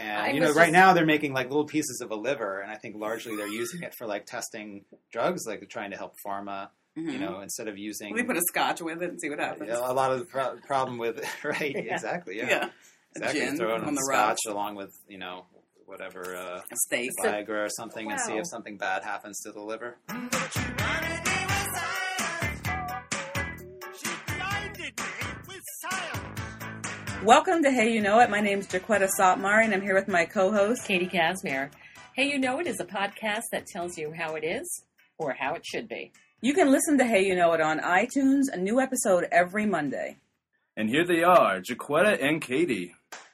And, right now they're making like little pieces of a liver, and I think largely they're using it for like testing drugs, like trying to help pharma, instead of using... We put a scotch with it and see what happens. A lot of the problem with it, right? Yeah. Exactly, yeah. Exactly. Gin throw it on the scotch rocks. along with, whatever, a steak. Viagra or something, and see if something bad happens to the liver. Welcome to Hey You Know It. My name's Jaquetta Sotmar, and I'm here with my co-host, Katie Casimir. Hey You Know It is a podcast that tells you how it is or how it should be. You can listen to Hey You Know It on iTunes, a new episode every Monday. And here they are, Jaquetta and Katie.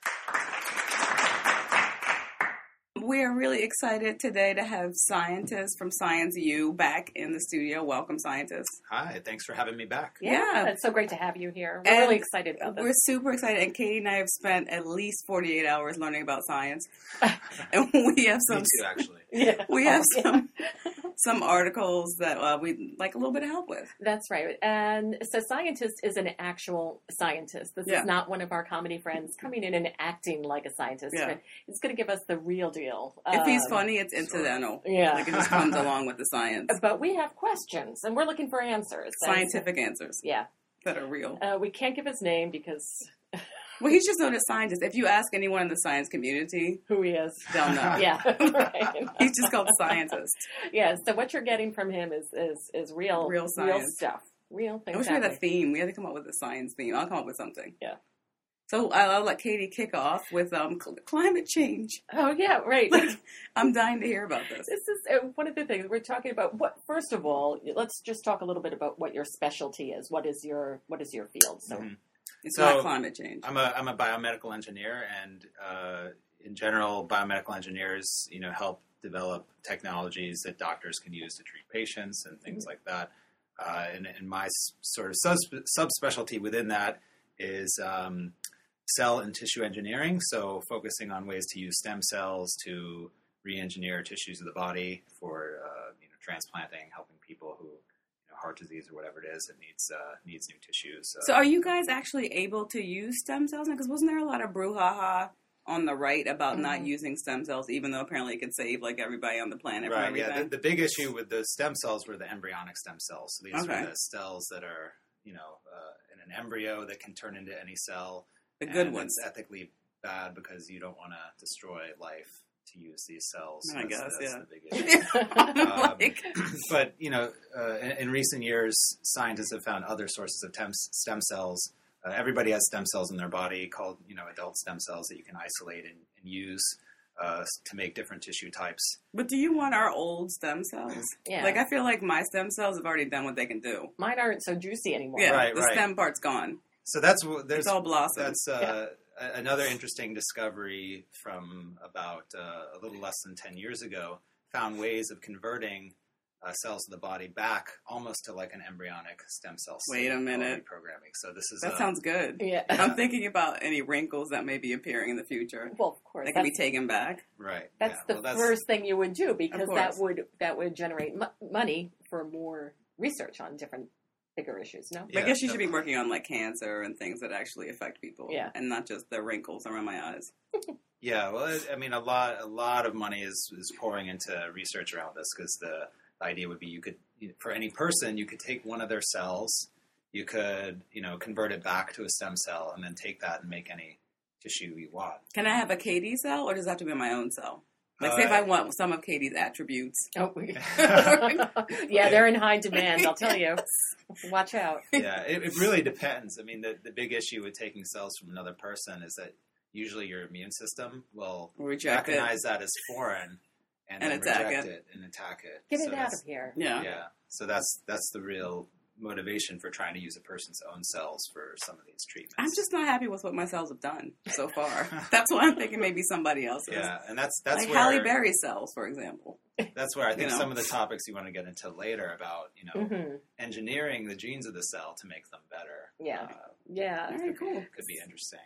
We are really excited today to have scientists from Science U back in the studio. Welcome, scientists. Hi, thanks for having me back. Yeah, it's so great to have you here. We're really excited about this. We're super excited, and Katie and I have spent at least 48 hours learning about science. And we have some... Me too, actually. We have some articles that we'd like a little bit of help with. That's right. And so scientist is an actual scientist. This is not one of our comedy friends coming in and acting like a scientist. Yeah. But it's going to give us the real deal. If he's funny, it's incidental. Yeah. Like it just comes along with the science. But we have questions, and we're looking for answers. Scientific answers. Yeah. That are real. We can't give his name because... Well, he's just known as scientist. If you ask anyone in the science community who he is, they'll know. Yeah, right. He's just called scientist. Yeah. So what you're getting from him is real science, real stuff, real things. I wish we had a theme. We had to come up with a science theme. I'll come up with something. Yeah. So I'll let Katie kick off with climate change. Oh yeah, right. I'm dying to hear about this. This is one of the things we're talking about. First of all, let's just talk a little bit about what your specialty is. What is your field? So. Mm-hmm. It's not climate change. I'm a biomedical engineer, and in general, biomedical engineers, help develop technologies that doctors can use to treat patients and things like that. And my sort of subspecialty within that is cell and tissue engineering. So focusing on ways to use stem cells to re-engineer tissues of the body for transplanting, helping people who heart disease or whatever it is that needs new tissues. So are you guys actually able to use stem cells? Because wasn't there a lot of brouhaha on the right about not using stem cells, even though apparently it could save like everybody on the planet from everything? Yeah. The big issue with the stem cells were the embryonic stem cells. So these are the cells that are, in an embryo that can turn into any cell. The good ones. It's ethically bad because you don't want to destroy life to use these cells. I guess, that's the big issue. But, in recent years, scientists have found other sources of stem cells. Everybody has stem cells in their body called, adult stem cells that you can isolate and use to make different tissue types. But do you want our old stem cells? Yeah. Like, I feel like my stem cells have already done what they can do. Mine aren't so juicy anymore. Yeah, the stem part's gone. So it's all blossom. That's another interesting discovery from about a little less than 10 years ago. Found ways of converting cells of the body back almost to like an embryonic stem cell. Wait a minute. Programming. So this is that sounds good. Yeah. I'm thinking about any wrinkles that may be appearing in the future. Well, of course, that can be taken back. Right. That's the first thing you would do because that would generate money for more research on different bigger issues. No, I guess you should be working on like cancer and things that actually affect people. Yeah. And not just the wrinkles around my eyes. Yeah. Well, I mean, a lot of money is pouring into research around this because the idea would be you could, for any person, you could take one of their cells, you could, convert it back to a stem cell and then take that and make any tissue you want. Can I have a Katie cell or does it have to be my own cell? Like, say if I want some of Katie's attributes. Oh, yeah, they're in high demand, I'll tell you. Watch out. Yeah, it really depends. I mean, the big issue with taking cells from another person is that usually your immune system will recognize that as foreign and then reject it and attack it. Get it out of here. Yeah. Yeah. So that's the real motivation for trying to use a person's own cells for some of these treatments. I'm just not happy with what my cells have done so far. That's why I'm thinking maybe somebody else's. Yeah, and that's like where Halle Berry's cells, for example. That's where I think some of the topics you want to get into later about engineering the genes of the cell to make them better. Yeah, very cool. Could be interesting.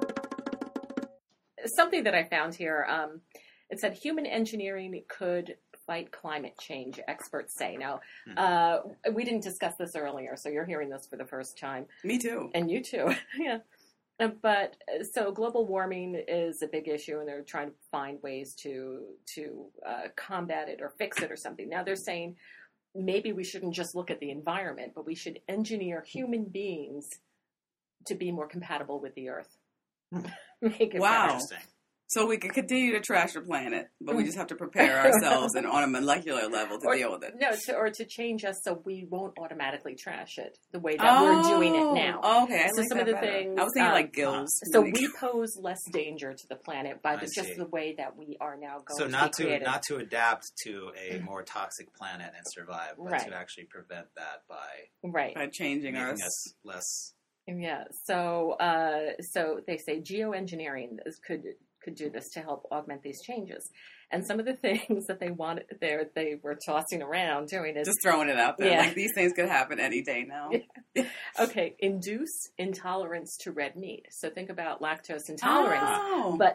Something that I found here, it said human engineering could fight climate change, experts say. Now, we didn't discuss this earlier, so you're hearing this for the first time. Me too. And you too. Yeah. But so global warming is a big issue, and they're trying to find ways to combat it or fix it or something. Now they're saying maybe we shouldn't just look at the environment, but we should engineer human beings to be more compatible with the Earth. Make it Wow. better. Interesting. So we could continue to trash the planet, but we just have to prepare ourselves and on a molecular level to deal with it. No, to change us so we won't automatically trash it the way that we're doing it now. Okay, I So like some that of the better. things, I was thinking like gills. So Like- we pose less danger to the planet by I just see. the way that we are now going So to not be created. not to adapt to a more toxic planet and survive, but Right. to actually prevent that by Right. by changing making us. us less. Yeah. So so they say geoengineering could do this to help augment these changes. And some of the things that they were tossing around doing is Just throwing it out there. Yeah. Like, these things could happen any day now. okay, induce intolerance to red meat. So think about lactose intolerance, Oh. but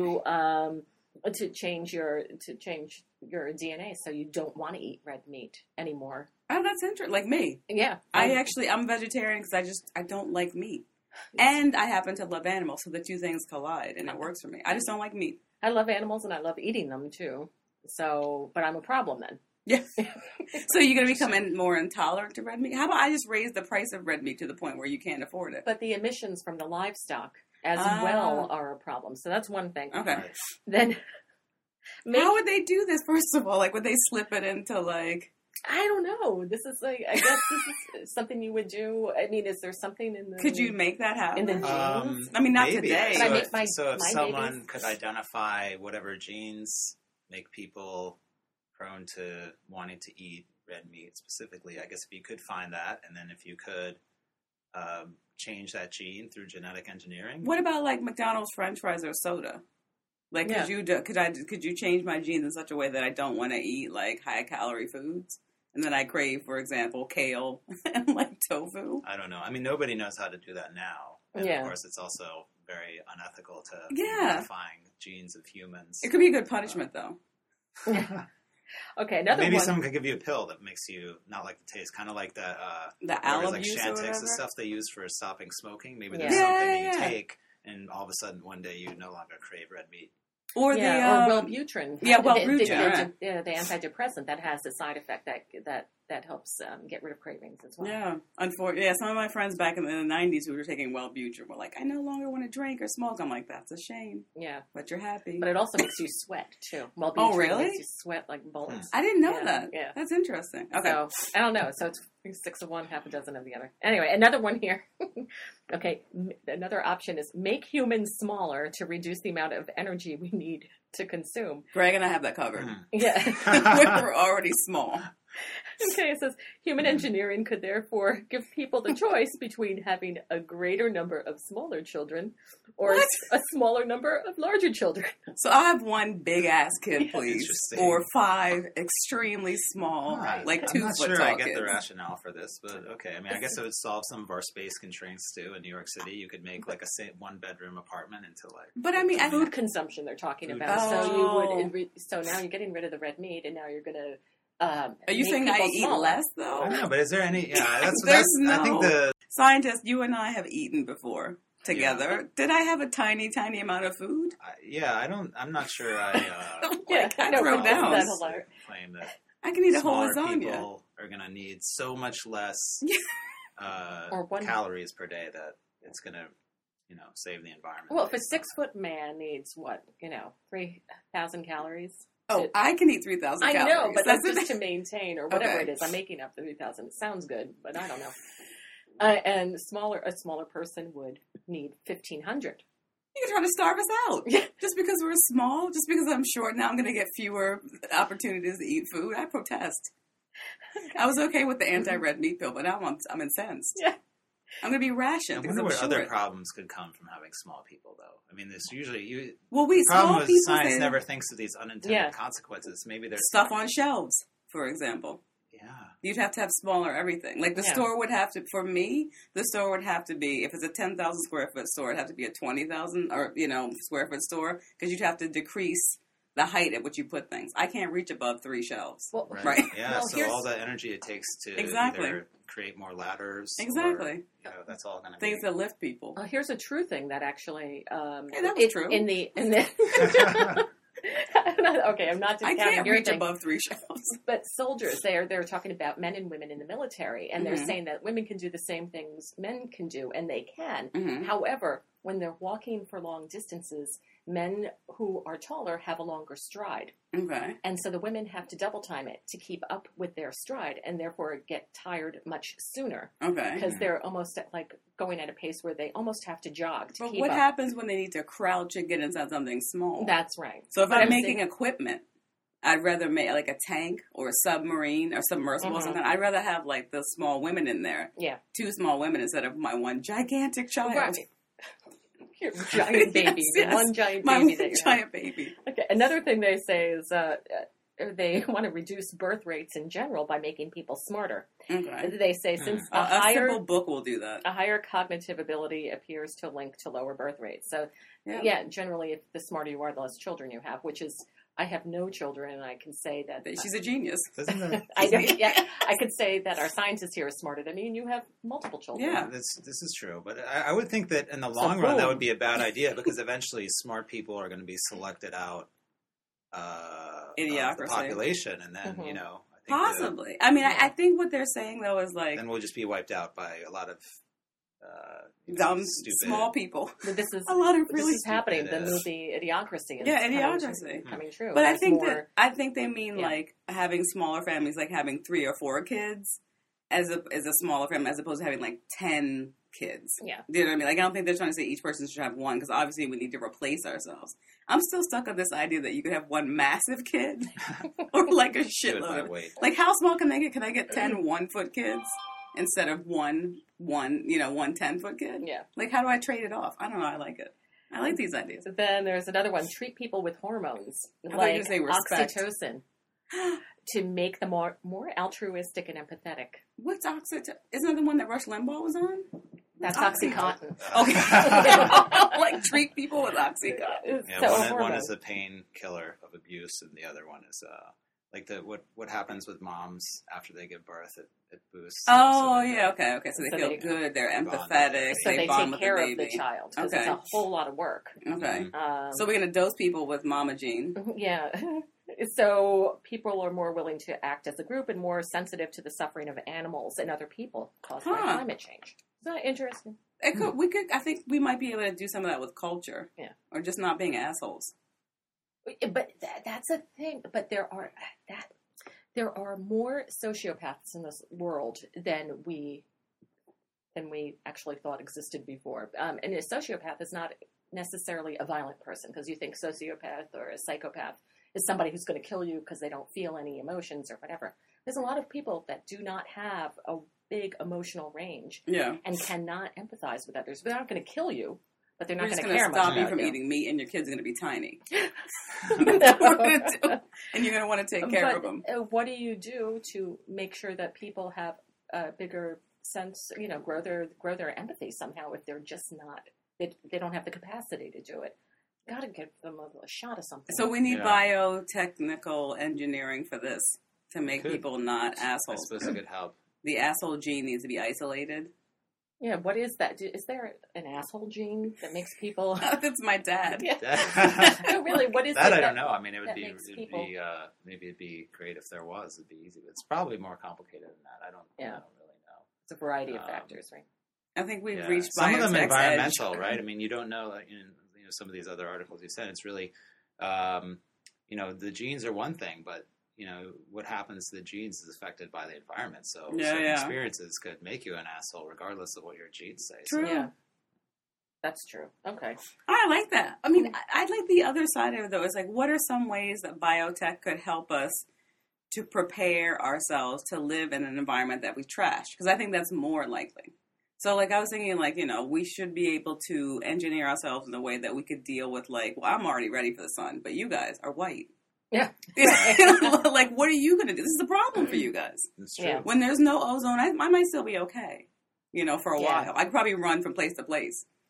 to change your DNA so you don't want to eat red meat anymore. Oh, that's interesting. Like me. Yeah. I'm vegetarian because I don't like meat. And I happen to love animals, so the two things collide, and it works for me. I just don't like meat. I love animals and I love eating them too. So, but I'm a problem then. Yeah. So you're going to become more intolerant to red meat? How about I just raise the price of red meat to the point where you can't afford it? But the emissions from the livestock as Ah. well are a problem. So that's one thing. Okay. Then How would they do this, first of all? Like, would they slip it into, like... I don't know. This is like, I guess this is something you would do. I mean, is there something in the... Could you make that happen? In the genes? I mean, not maybe. today. But I So, make if, my- so if my someone babies- could identify whatever genes make people prone to wanting to eat red meat specifically, I guess if you could find that, and then if you could change that gene through genetic engineering. What about, like, McDonald's French fries or soda? Like, Yeah. could you change my genes in such a way that I don't want to eat, like, high-calorie foods? And then I crave, for example, kale and, like, tofu? I don't know. I mean, nobody knows how to do that now. And Yeah. of course, it's also very unethical to Yeah. modifying genes of humans. It could be a good punishment, though. Okay, another Maybe one. someone could give you a pill that makes you not like the taste, kind of like that. The Whatever, like Alabuse or Chantix, whatever? the stuff they use for stopping smoking. Maybe Yeah. there's something Yeah, that you yeah. take, and all of a sudden one day you no longer crave red meat. Or or Wellbutrin. yeah, The- Wellbutrin, the antidepressant that has a side effect that helps get rid of cravings as well. Yeah, unfortunately, some of my friends back in the 90s who were taking Wellbutrin were like, I no longer want to drink or smoke. I'm like, that's a shame, Yeah. but you're happy. But it also makes you sweat too. Wellbutrin Oh, really? makes you sweat like bullets. I didn't know Yeah, that. yeah. That's interesting. Okay. So I don't know. So it's 6 of one, half a dozen of the other. Anyway, another one here. Okay, another option is make humans smaller to reduce the amount of energy we need to consume. Greg and I have that covered. Yeah. We're already small. Okay, it says human engineering could therefore give people the choice between having a greater number of smaller children or What? a smaller number of larger children. So I have one big ass kid, please, Interesting. or 5 extremely small, like I'm 2 not foot sure tall I get kids. the rationale for this, but okay. I mean, I guess it would solve some of our space constraints too. In New York City, you could make like a one bedroom apartment into like. But I mean, Food consumption they're talking Food about. So consumption. you Oh. would so now you're getting rid of the red meat and now you're going to are you make saying I people eat smaller. less I though? don't know, but is there any? Yeah, that's There's I think no- the Scientists, you and I have eaten before together. Did I have a tiny, tiny amount of food? I'm not sure. I Yeah, I I know, throw but down. that's hilarious. claim that I can eat a whole smaller lasagna. people are going to need so much less Or one- calories per day that it's going to, save the environment. Well, if a 6-foot man needs 3,000 calories. Oh, I can eat 3,000 I calories. know, but that's that's the just to maintain or whatever Okay. it is. I'm making up the 3,000. It sounds good, but I don't know. And a smaller person would need 1,500. You're trying to starve us out. Yeah. Just because we're small, just because I'm short now, I'm going to get fewer opportunities to eat food. I protest. I was okay with the anti-red meat pill, but now I'm incensed. Yeah. I'm going to be I rationed because wonder I'm what short. other problems could come from having small people, though. I mean, there's usually Well, we problem small is people science say never thinks of these unintended Yeah. consequences. Maybe there's stuff on shelves, for example. Yeah. You'd have to have smaller everything. Like the Yeah. store would have to, for me, the store would have to be, if it's a 10,000 square foot store, it'd have to be a 20,000 or, square foot store because you'd have to decrease the height at which you put things. I can't reach above 3 shelves. Well, Right. Yeah. Well, So here's- all the energy it takes to Exactly. either create more ladders, Exactly. or, that's all going to Things be. that lift people. here's a true thing that actually Hey, that was true. in the okay, I'm not I discounting can't your reach thing, above 3 shelves. but soldiers, they're talking about men and women in the military, and they're Mhm. saying that women can do the same things men can do, and they can. Mhm. However, when they're walking for long distances, men who are taller have a longer stride. Okay. And so the women have to double time it to keep up with their stride and therefore get tired much sooner Okay. because they're almost going at a pace where they almost have to jog to But keep what up. happens when they need to crouch and get inside something small? That's right. So if But I'm making saying- equipment, I'd rather make like a tank or a submarine or submersible or Mhm. something. I'd rather have like the small women in there. Yeah. 2 small women instead of my one gigantic child. Right. Your giant baby. Yes, The one giant My baby one that you have. giant baby. Okay. Another thing they say is they want to reduce birth rates in general by making people smarter. Okay. They say since A a simple book will do that. higher cognitive ability appears to link to lower birth rates. So, Yeah. yeah, generally, if the smarter you are, the less children you have, which is, I have no children, and I can say that. She's a genius. Doesn't that, I know, yeah, I could say that our scientist here is smarter than me, and you have multiple children. Yeah. this is true, but I would think that in the long So run that boom. would be a bad idea because eventually smart people are going to be selected out of the Idiocracy. population, and then Mhm. I think Possibly. I mean, I think what they're saying though is like then we'll just be wiped out by a lot of dumb, stupid, small people. But this is A lot of this really is happening. The stupid, movie Idiocracy. Is Yeah, coming Idiocracy. coming true. But I There's think more, they mean Yeah. like having smaller families, like having 3 or 4 kids, as a smaller family, as opposed to having like 10 kids. Yeah. Do you know what I mean? Like I don't think they're trying to say each person should have one because obviously we need to replace ourselves. I'm still stuck on this idea that you could have one massive kid or like a do it by shitload. of- weight. Like how small can they get? Can I get 10 1-foot kids instead of one 10-foot kid? Yeah. Like how do I trade it off? I don't know. I like it. I like these ideas. So then there's another one: treat people with hormones I thought you were like gonna say respect. oxytocin to make them more altruistic and empathetic. What's oxytocin? Isn't that the one that Rush Limbaugh was on? That's Oxy- OxyContin. Okay. Like treat people with Oxycontin. Yeah, So one hormones. is a painkiller of abuse, and the other one is like what happens with moms after they give birth. It boosts. Oh, so yeah, okay. So they So feel they- good. They're Bond. empathetic. So they bond take with care the of the baby. child because Okay. it's a whole lot of work. Okay. Mhm. So we're going to dose people with Mama Jean. Yeah. So people are more willing to act as a group and more sensitive to the suffering of animals and other people caused by Huh. climate change. Is that interesting? I think we might be able to do some of that with culture. Yeah. Or just not being assholes. But that's a thing. But there are more sociopaths in this world than we actually thought existed before. And a sociopath is not necessarily a violent person because you think sociopath or a psychopath is somebody who's going to kill you because they don't feel any emotions or whatever. There's a lot of people that do not have a big emotional range Yeah. and cannot empathize with others. They're not going to kill you, but they're We're not just going to going to care stop much you about from you. eating meat and your kid's going to be tiny. That's what we're gonna do. And you're going to want to take care But of them. what do you do to make sure that people have a bigger sense, grow their empathy somehow if they're just not, they don't have the capacity to do it? Got to give them a shot of something. So we need Yeah. biotechnical engineering for this to make Could. people not I assholes. suppose it could help. The asshole gene needs to be isolated. yeah, what is that? Is there an asshole gene that makes people? That's my dad. Yeah. No, really, what is that? it I don't know. I mean, it would that be, makes it'd people- be maybe it'd be great if there was. It'd be easy, but it's probably more complicated than that. I don't really know. It's a variety of Um, factors, right? I think we've Yeah. reached Some of them biotech's environmental, edge. right? I mean, you don't know, like, some of these other articles you said. It's really, the genes are one thing, but what happens to the genes is affected by the environment. So Yeah, certain yeah. experiences could make you an asshole, regardless of what your genes say. So, True. Yeah. That's true. Okay. I like that. I mean, I like the other side of it, though. It's like, what are some ways that biotech could help us to prepare ourselves to live in an environment that we trash? Because I think that's more likely. So, like, I was thinking, like, we should be able to engineer ourselves in a way that we could deal with, like, well, I'm already ready for the sun, but you guys are white. Yeah. Like, what are you going to do? This is a problem for you guys. It's true. Yeah. When there's no ozone, I might still be okay, for a Yeah. while. I could probably run from place to place.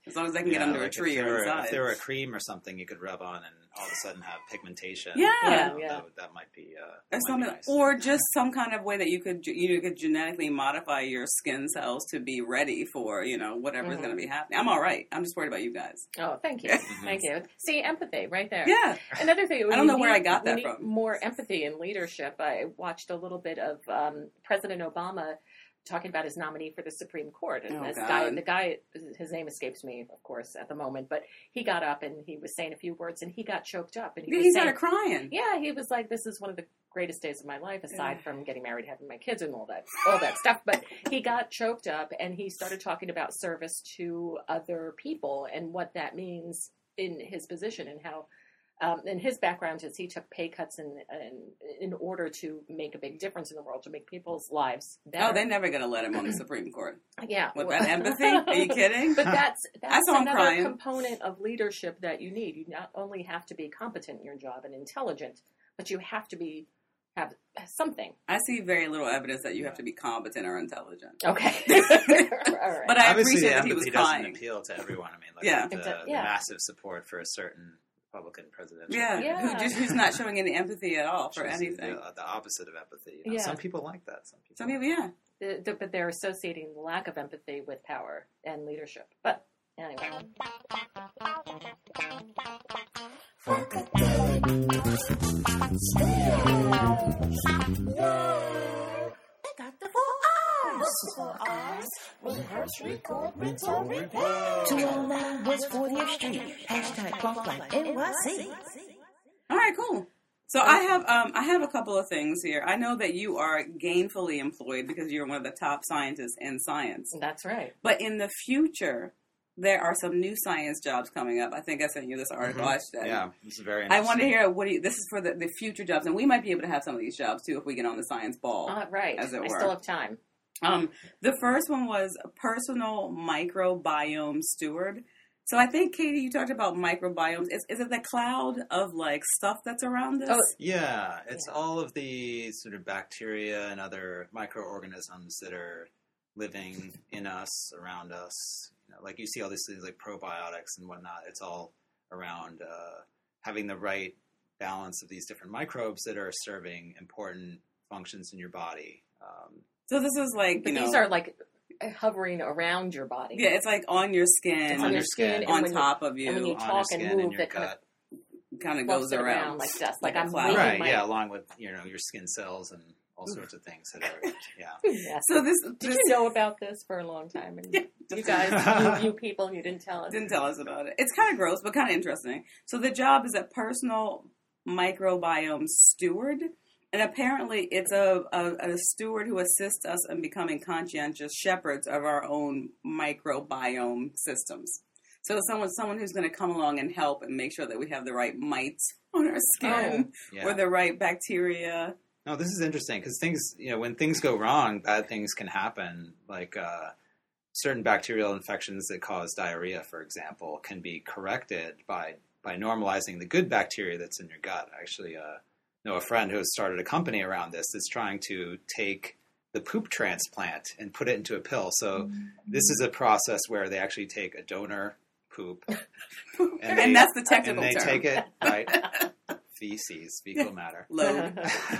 As long as I can get under a tree or inside. If there were a cream or something you could rub on and all of a sudden have pigmentation, Yeah. That might be or something, nice. or just some kind of way that you could genetically modify your skin cells to be ready for whatever's going to be happening. I'm all right. I'm just worried about you guys. Oh, thank you, thank you. See, empathy right there. Yeah. Another thing, I don't know where I got that we need from. more empathy in leadership. I watched a little bit of President Obama talking about his nominee for the Supreme Court, and the guy, his name escapes me, of course, at the moment, but he got up and he was saying a few words, and he got choked up, and he started crying. Yeah, he was like, "This is one of the greatest days of my life, aside from getting married, having my kids, and all that stuff." But he got choked up, and he started talking about service to other people and what that means in his position, and how. And his background is he took pay cuts in order to make a big difference in the world, to make people's lives better. Oh, they're never going to let him on the Supreme Court. Yeah. With that empathy? Are you kidding? But that's another crying. component of leadership that you need. You not only have to be competent in your job and intelligent, but you have to have something. I see very little evidence that you have to be competent or intelligent. Okay. All right. But I Obviously, appreciate that he was empathy crying. doesn't appeal to everyone. I mean, Yeah. the massive support for a certain Republican presidential candidate. Who's not showing any empathy at all for anything. The opposite of empathy. Yeah. Some people like that. Some people, yeah. But they're associating the lack of empathy with power and leadership. But anyway. Rehearse, record, rinse, or repair. 209 West 40th Street. #PunkLifeNYC. All right, cool. So I have a couple of things here. I know that you are gainfully employed because you're one of the top scientists in science. That's right. But in the future, there are some new science jobs coming up. I think I sent you this article. Yeah, this is very interesting. I want to hear this is for the future jobs, and we might be able to have some of these jobs too if we get on the science ball. Right. As it were. I still have time. The first one was personal microbiome steward. So I think, Katie, you talked about microbiomes. Is it the cloud of stuff that's around us? Oh, yeah, it's all of the sort of bacteria and other microorganisms that are living in us, around us. Like you see all these things like probiotics and whatnot. It's all around having the right balance of these different microbes that are serving important functions in your body. So this is these are hovering around your body. Yeah, it's on your skin. It's on your skin. On top of you. And when you talk and move, that kind of goes around like dust. Like I'm cloud. Right, along with, your skin cells and all sorts of things that are, Yeah. So did you know about this for a long time? And you guys, you people, you didn't tell us. Didn't tell us about it. It's kind of gross, but kind of interesting. So the job is a personal microbiome steward. And apparently it's a steward who assists us in becoming conscientious shepherds of our own microbiome systems. So someone who's going to come along and help and make sure that we have the right mites on our skin or the right bacteria. No, this is interesting because things, when things go wrong, bad things can happen. Like certain bacterial infections that cause diarrhea, for example, can be corrected by normalizing the good bacteria that's in your gut. Actually, know a friend who has started a company around this that's trying to take the poop transplant and put it into a pill. So this is a process where they actually take a donor poop. And that's the technical term. And they take it, right? Feces, fecal matter. Load.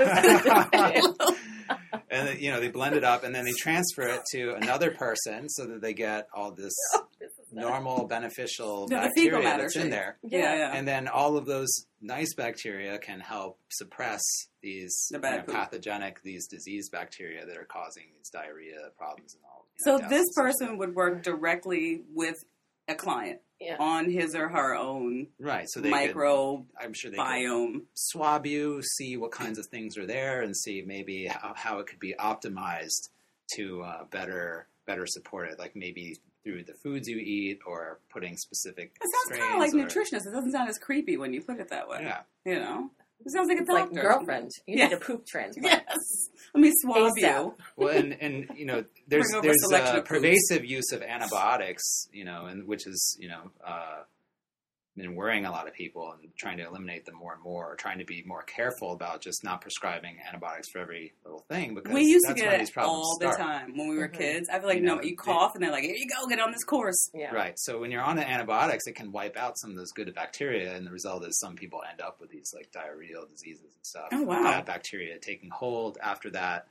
And they blend it up and then they transfer it to another person so that they get all this normal beneficial bacteria that's in there. Yeah. And then all of those nice bacteria can help suppress these pathogenic, these disease bacteria that are causing these diarrhea problems and all. So this person would work directly with a client on his or her own so they I'm sure they could swab you, see what kinds of things are there, and see maybe how it could be optimized to better support it, like maybe through the foods you eat or putting specific It sounds kind of like nutritionist. It doesn't sound as creepy when you put it that way. Yeah. It sounds like a doctor. Like girlfriend. You need a poop transplant. Yes. Let me swab you. Well, and there's pervasive use of antibiotics, and which is been worrying a lot of people and trying to eliminate them more and more, or trying to be more careful about just not prescribing antibiotics for every little thing, because We used to that's get where it these problems all the start. time when we were Mhm. kids. I feel like, You know, you cough and they're like, here you go, get on this course. Yeah. Right. So when you're on the antibiotics, it can wipe out some of those good bacteria, and the result is some people end up with these like diarrheal diseases and stuff. Oh, wow. Bad bacteria taking hold after that.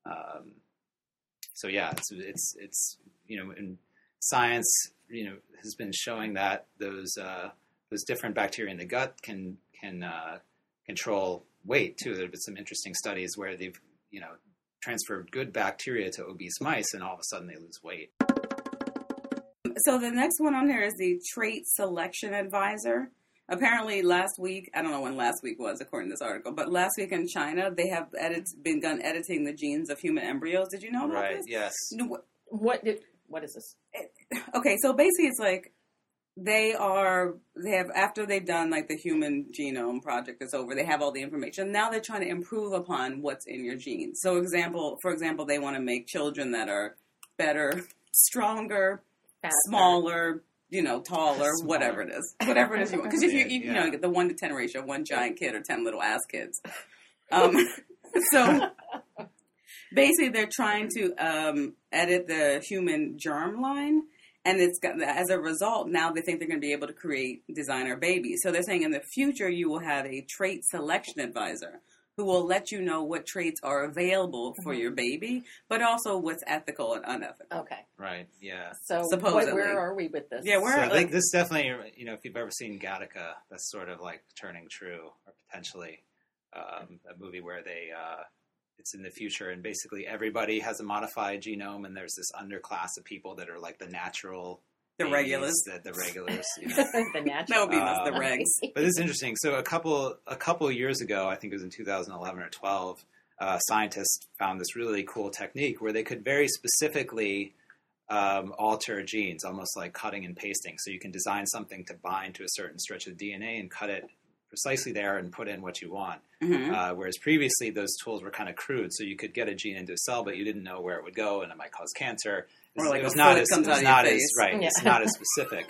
So yeah, it's in science, has been showing that those different bacteria in the gut can control weight too. There have been some interesting studies where they've transferred good bacteria to obese mice, and all of a sudden they lose weight. So the next one on here is the Trait Selection Advisor. Apparently last week, I don't know when last week was according to this article, but last week in China, they have begun editing the genes of human embryos. Did you know about Right. this? Yes. What is this? Okay, so basically it's like after they've done like the human genome project is over, they have all the information. Now they're trying to improve upon what's in your genes. So for example, they want to make children that are better, stronger, Faster. smaller, taller, whatever it is you want. Because if you Yeah. get the 1 to 10 ratio, 1 giant kid or 10 little ass kids. So basically they're trying to edit the human germline, and as a result, now they think they're going to be able to create designer babies. So they're saying in the future you will have a trait selection advisor who will let you know what traits are available for your baby, but also what's ethical and unethical. Okay. Right. Yeah. So Supposedly. where are we with this? Yeah, we're So like, I think this definitely, if you've ever seen Gattaca, that's sort of like turning true, or potentially a movie where it's in the future, and basically everybody has a modified genome, and there's this underclass of people that are like the natural the babies, regulars. the regulars. The natural. That would be the regs. But it's interesting. So a couple of years ago, I think it was in 2011 or 12, scientists found this really cool technique where they could very specifically alter genes, almost like cutting and pasting. So you can design something to bind to a certain stretch of DNA and cut it precisely there and put in what you want. Mm-hmm. Whereas previously those tools were kind of crude. So you could get a gene into a cell, but you didn't know where it would go, and it might cause cancer. Or like it was a not foot as comes it was out of your not as face. right. Yeah. It's not as specific.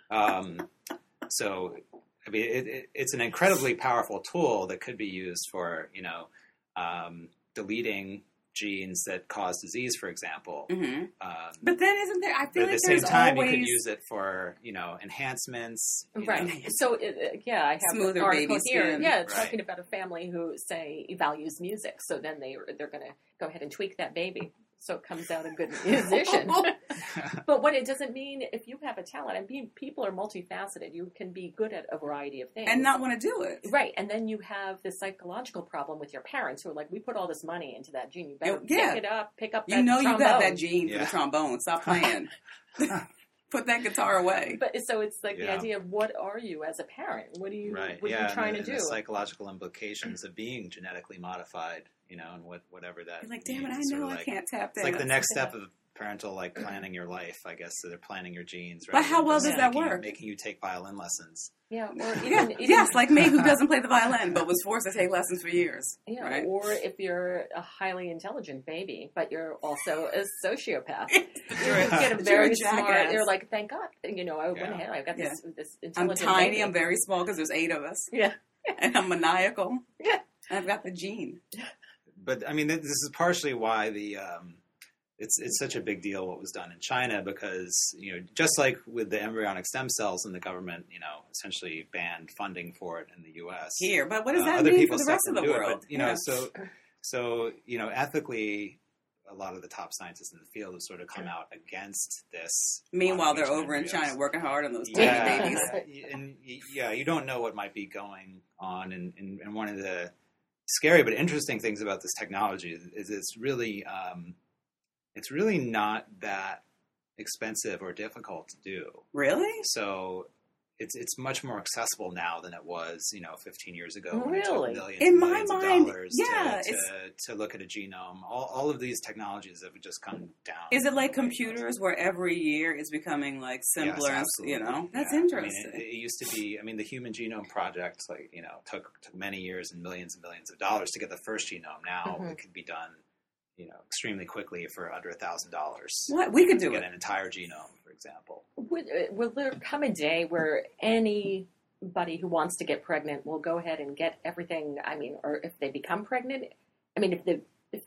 So I mean, it's an incredibly powerful tool that could be used for deleting genes that cause disease, for example. Mm-hmm. But then isn't there? I But feel at like the same there's time, always you could use it for enhancements. Right. So, yeah, I have Smoother an article baby here. skin. Yeah, Right. talking about a family who say values music. So then they're going to go ahead and tweak that baby so it comes out a good musician. But what it doesn't mean, if you have a talent, I mean, people are multifaceted. You can be good at a variety of things. and not want to do it. Right, and then you have this psychological problem with your parents who are like, we put all this money into that gene. You better Yeah. pick up that You know you got that trombone. gene for Yeah. the trombone. Stop playing. Put that guitar away. But so it's like the Yeah. idea of what are you as a parent? What are you Right. what yeah. are you trying and to the do? psychological implications of being genetically modified, and whatever that. You're like, damn it, means. I It's sort know of I like, can't tap It's that. like the next step of parental planning your life, I guess. So they're planning your genes. But how well does does that work? Making you take violin lessons. Yeah, or Yeah, even yes, like me who doesn't play the violin but was forced to take lessons for years. yeah, right? or if you're a highly intelligent baby, but you're also a sociopath. You're a- Get a you're very a smart. jackass. You're like, thank God, I went Yeah. ahead. I've got this I'm intelligent tiny. baby. I'm very small because there's 8 of us. Yeah. And I'm maniacal. Yeah. And I've got the gene. But I mean, this is partially why it's such a big deal what was done in China, because just like with the embryonic stem cells, and the government essentially banned funding for it in the U.S. Here. But what does that other mean people for the rest of stepped the into it, world? but, so ethically, a lot of the top scientists in the field have sort of come out against this. Meanwhile, they're modification over in embryos. China working hard on those tiny Yeah, babies. and you don't know what might be going on, and one of the scary but interesting things about this technology is it's really not that expensive or difficult to do. Really? So it's much more accessible now than it was 15 years ago when it Really? took millions In and my millions mind, of dollars yeah, to look at a genome. All of these technologies have just come down. Is it like computers where every year it's becoming like simpler? Yes, and, absolutely. That's Yeah. interesting. I mean, it used to be. I mean, the Human Genome Project, took many years and millions of dollars to get the first genome. Now Mhm. it could be done, extremely quickly for under $1,000. What? We could to do get it. an entire genome, for example. Will there come a day where any somebody who wants to get pregnant will go ahead and get everything. I mean, or if they become pregnant, I mean, if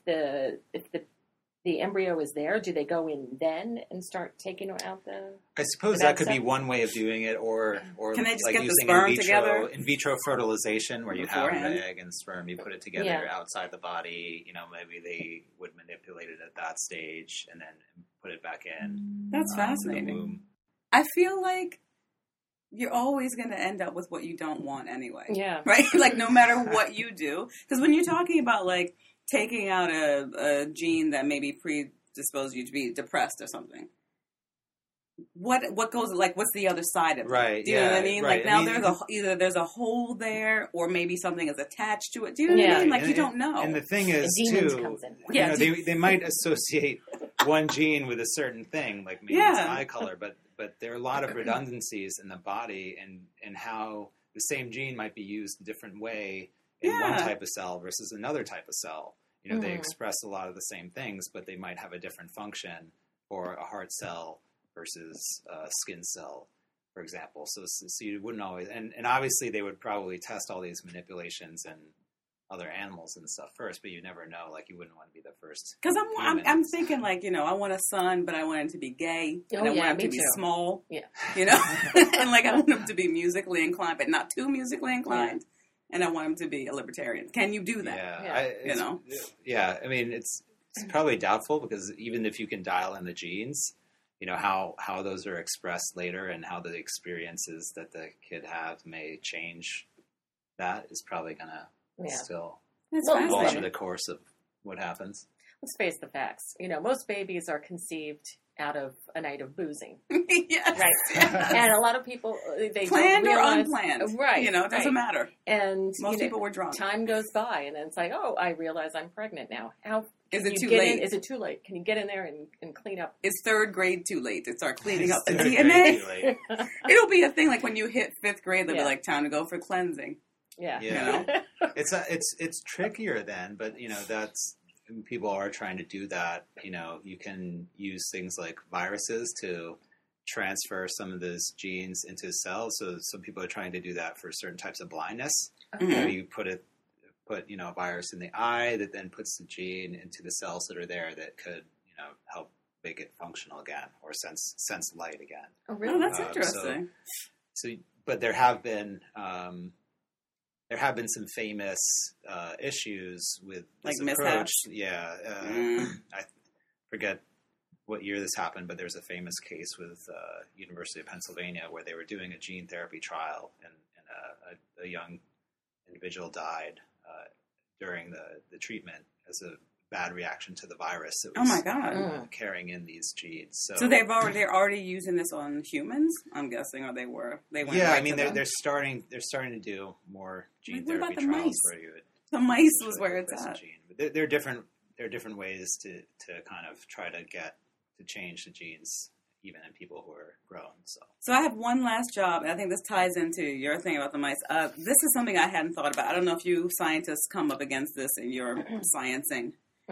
the embryo is there, do they go in then and start taking out the? I suppose that could be one way of doing it, or Can they just like get the using sperm in vitro together? in vitro fertilization, where you have Beforehand? the egg and sperm, you put it together Yeah. outside the body. You know, maybe they would manipulate it at that stage and then put it back in. That's The fascinating. womb. I feel like you're always going to end up with what you don't want anyway. Yeah. Right? Like, no matter what you do. Because when you're talking about, like, taking out a gene that maybe predisposes you to be depressed or something, what goes, like, what's the other side of it? Right, Do you know what I yeah, mean? right. Like, now I mean, either there's a hole there or maybe something is attached to it. Do you know what I mean? Like, And- you don't know. And the thing is, demons too, comes in. Yeah, you know, they might associate one gene with a certain thing, like maybe it's Yeah. eye color, but there are a lot of redundancies in the body and how the same gene might be used a different way in one Yeah. type of cell versus another type of cell. You know, they Mhm. express a lot of the same things, but they might have a different function for a heart cell versus a skin cell, for example. So you wouldn't always, and obviously they would probably test all these manipulations in other animals and stuff first, but you never know. Like, you wouldn't want to be the first. Because I'm human. thinking, like, you know, I want a son, but I want him to be gay. Oh, And I yeah, want him me to be too. small. Yeah. You know? And, like, I want him to be musically inclined, but not too musically inclined. And I want him to be a libertarian. Can you do that? Yeah, Yeah. Yeah, I mean, it's probably doubtful because even if you can dial in the genes, you know, how those are expressed later and how the experiences that the kid have may change, that is probably going to Yeah. still That's Well, alter fascinating. the course of what happens. Let's face the facts. You know, most babies are conceived out of a night of boozing, Yes. right? And a lot of people they Planned don't or realize, unplanned. right? You know, it doesn't right. matter. And Most you know, people were drunk. time goes by, and then it's like, oh, I realize I'm pregnant now. How Is can it you too get late? In? Is it too late? Can you get in there and clean up? Is third grade too late to start cleaning up the It's very DNA? too late. It'll be a thing like when you hit 5th grade, they'll Yeah. be like, time to go for cleansing. Yeah. Yeah. It's trickier then, but you know, that's, people are trying to do that. You know, you can use things like viruses to transfer some of those genes into cells. So some people are trying to do that for certain types of blindness. Mm-hmm. You know, you put a virus in the eye that then puts the gene into the cells that are there that could, you know, help make it functional again or sense light again. Oh, Oh, really? that's so- interesting. So, but there have been some famous issues with this Like approach. mishaps? Yeah, I forget what year this happened, but there's a famous case with University of Pennsylvania where they were doing a gene therapy trial, and a young individual died during the treatment as a bad reaction to the virus that Oh was my God. carrying in these genes. So they're already using this on humans, I'm guessing, or they went Yeah, right I mean to they're starting to do more gene Like, what about therapy the trials mice? where you would the mice try was to where it's replace a at. gene. But there are different ways to kind of try to get to change the genes even in people who are grown. So I have one last job, and I think this ties into your thing about the mice. This is something I hadn't thought about. I don't know if you scientists come up against this in your sciencing.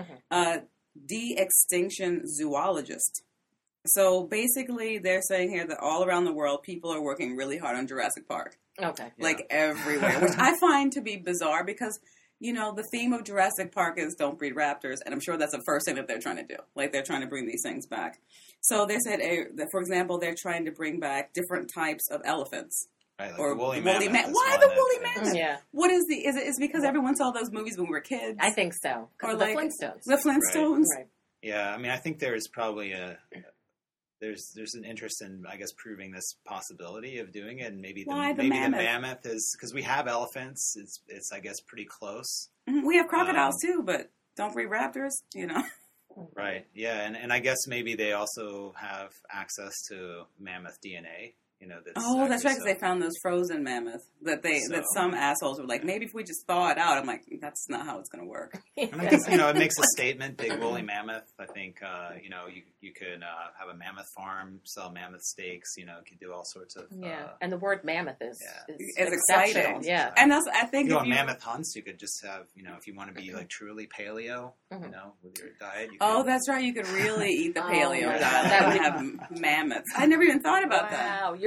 De-extinction zoologist. So basically, they're saying here that all around the world, people are working really hard on Jurassic Park. Okay. Like everywhere, which I find to be bizarre because, you know, the theme of Jurassic Park is don't breed raptors, and I'm sure that's the first thing that they're trying to do. Like, they're trying to bring these things back. So they said, that, for example, they're trying to bring back different types of elephants. Right, like Or the woolly woolly mammoth. mammoth. is Why one the that- woolly mammoth? Yeah, What is it's because everyone saw those movies when we were kids? I think so. Or Or like the Flintstones. The Flintstones. Right. Yeah, I mean, I think there's probably there's an interest in, I guess, proving this possibility of doing it, and maybe Why the maybe mammoth? the mammoth is because we have elephants. It's I guess pretty close. Mhm. We have crocodiles too, but don't breed raptors, you know. Right. Yeah, and I guess maybe they also have access to mammoth DNA. You know, that's Oh, that's right, because actually they found those frozen mammoths that So- some assholes were like, maybe if we just thaw it out. I'm like, that's not how it's going to work. And I guess, you know, it makes a statement, big woolly mammoth. I think, you know, you could have a mammoth farm, sell mammoth steaks, you know, could do all sorts of... Yeah, and the word mammoth is It's exceptional. exciting. Yeah. And that's, I think, You know, if on you, mammoth hunts, you could just have, you know, if you want to be like truly paleo, you know, with your diet. You oh, could, that's right, you could really eat the Oh, paleo my diet. God. That would have mammoths. I never even thought about that. Wow, you're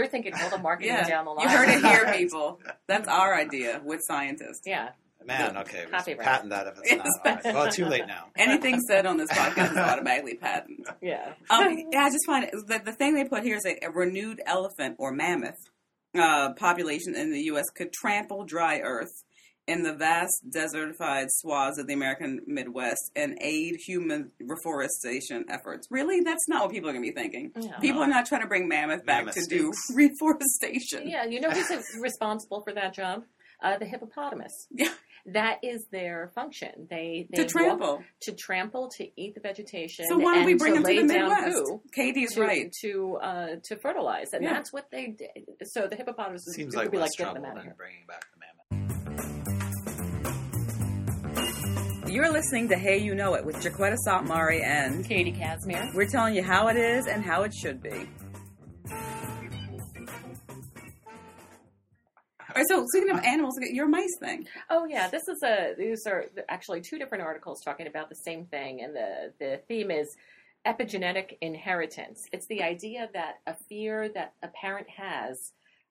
we're thinking telemarketing Yeah, down the line. you heard it here, people. That's our idea with scientists. Yeah. Man, okay, we Copyright. patent that if it's not. All right. Well, too late now. Anything said on this podcast is automatically patented. Yeah. Yeah, I just find it, the thing they put here is a renewed elephant or mammoth population in the U.S. could trample dry earth in the vast desertified swaths of the American Midwest and aid human reforestation efforts. Really? That's not what people are going to be thinking. Yeah. People are not trying to bring mammoth back Mammoth to do stinks. reforestation. Yeah, you know who's responsible for that job? The hippopotamus. Yeah. That is their function. They To walk- trample. to trample, to eat the vegetation. So why don't we and bring them to lay the down Midwest? poo Katie's to, right. to fertilize, and Yeah. that's what they did. So the hippopotamus Seems would like be less like, get trouble them out of than here. bringing back the mammoth. You're listening to Hey You Know It with Jaquetta Santmari and Katie Casimir. we're telling you how it is and how it should be. All right, so speaking of animals, your mice thing. Oh yeah, these are actually two different articles talking about the same thing, and the theme is epigenetic inheritance. It's the idea that a fear that a parent has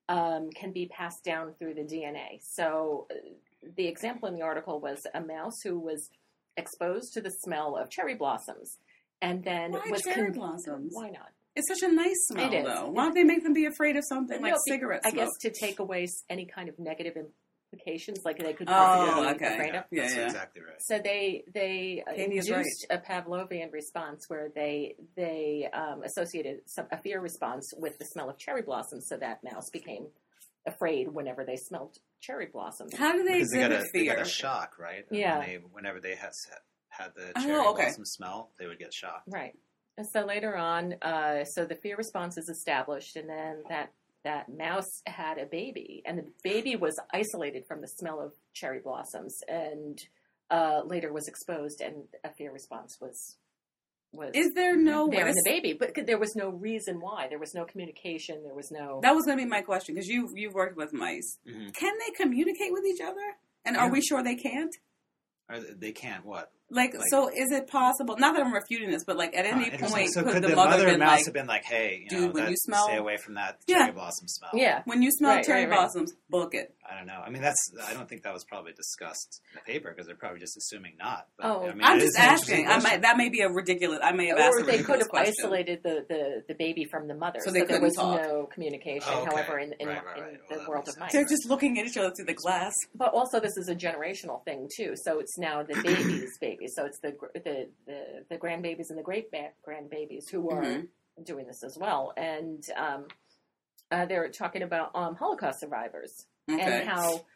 can be passed down through the DNA. So the example in the article was a mouse who was exposed to the smell of cherry blossoms, and then Why was cherry blossoms? Why not? It's such a nice smell, It is. though. Why don't they make them be afraid of something like No, cigarette I smoke? guess to take away any kind of negative implications, like they could Oh, possibly be okay. afraid of. Yeah, That's yeah. exactly right. So they Katie is induced a Pavlovian response where they associated a fear response with the smell of cherry blossoms, so that mouse became afraid whenever they smelled cherry blossoms. How do they Because they got exhibit a fear? shock, right? Yeah. Whenever they had the Oh, cherry okay. blossom smell, they would get shocked. Right. And so later on, so the fear response is established, and then that mouse had a baby, and the baby was isolated from the smell of cherry blossoms, and later was exposed, and a fear response was Is there no way there to in the baby, but there was no reason why. There was no communication. There was no. That was going to be my question, because you've worked with mice. Mhm. Can they communicate with each other? And are Yeah. we sure they can't? They can't what? Like, Like- so is it possible, not that I'm refuting this, but like at any Interesting. point So could the the mother been mouse like, have been like, "Hey, Dude, when you smell- stay away from that Yeah. cherry blossom smell." Yeah. when you smell Right, cherry right, right. blossoms, book it. I don't know. I mean, I don't think that was probably discussed in the paper because they're probably just assuming not. But, Oh. I mean, I'm it just is an interesting asking. question. That may be a ridiculous, I may have asked Or a they ridiculous could have question. isolated the baby from the mother, So they there couldn't was talk. no communication. Oh, okay. However, in Right, the that world makes of mice, sense. They're just looking at each other through the glass. but also this is a generational thing too. So it's now the baby's baby. So it's the grandbabies and the great grandbabies who are Mhm. doing this as well, and they're talking about Holocaust survivors Okay. and how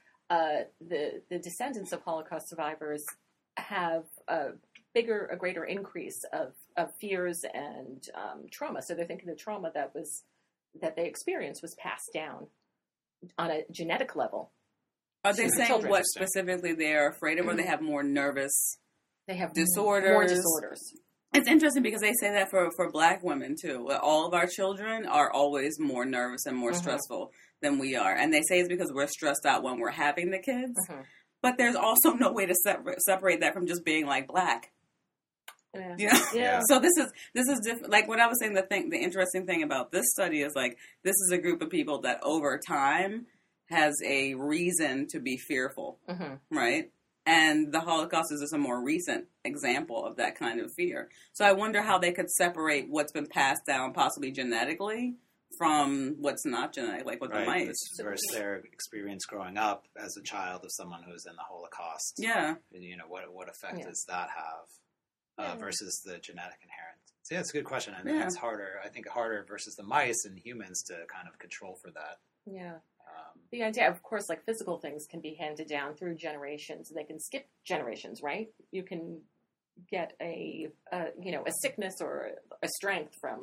the descendants of Holocaust survivors have a greater increase of fears and trauma. So they're thinking the trauma that they experienced was passed down on a genetic level. Are they to the saying children. what specifically they're afraid of, or they have more nervous? They have Disorders. more disorders. It's interesting because they say that for black women too. All of our children are always more nervous and more Mhm. stressful than we are, and they say it's because we're stressed out when we're having the kids. Mhm. But there's also no way to separate that from just being like black. Yeah. You know? Yeah. So this is different. Like what I was saying, the interesting thing about this study is like this is a group of people that over time has a reason to be fearful, Mhm. right? And the Holocaust is just a more recent example of that kind of fear. So I wonder how they could separate what's been passed down, possibly genetically, from what's not genetic, like with the Right, mice. versus their experience growing up as a child of someone who was in the Holocaust. Yeah. You know, what effect Yeah. does that have Yeah. versus the genetic inheritance? So yeah, it's a good question. And Yeah. it's harder, I think, harder versus the mice and humans to kind of control for that. Yeah. The idea, of course, like physical things can be handed down through generations. They can skip generations, right? You can get a sickness or a strength from